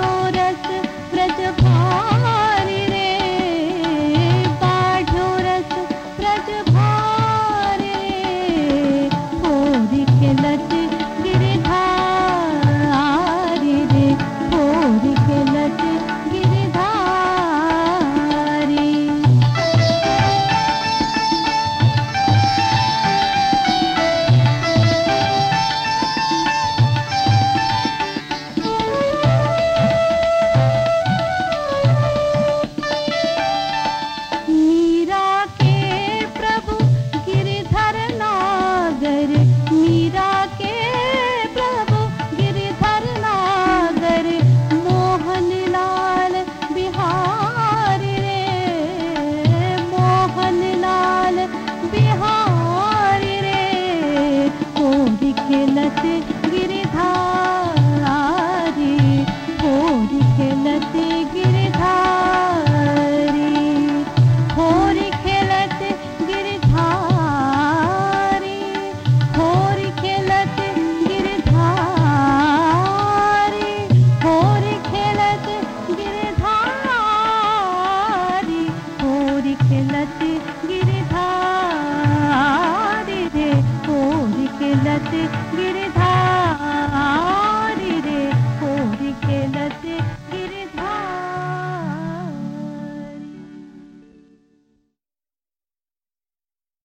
रस व्रज भारी रे, बाढ़ो रस व्रज भारी रे, होरी खेलत गिरधारी रे, होरी खेलत गिरधारी। मीरा के प्रभु गिरधर नागर, मीरा के प्रभु गिरधर नागर, मोहन लाल बिहारी रे, मोहन लाल बिहारी रे, होरी खेलत गिरधारी, होरी खेलत गिरधारी, होरी खेलत गिरधारी, होरी खेलत गिरधारी, होरी खेलत गिरधारी, होरी खेलत गिरधारी रे, होरी खेलत गिरधारी।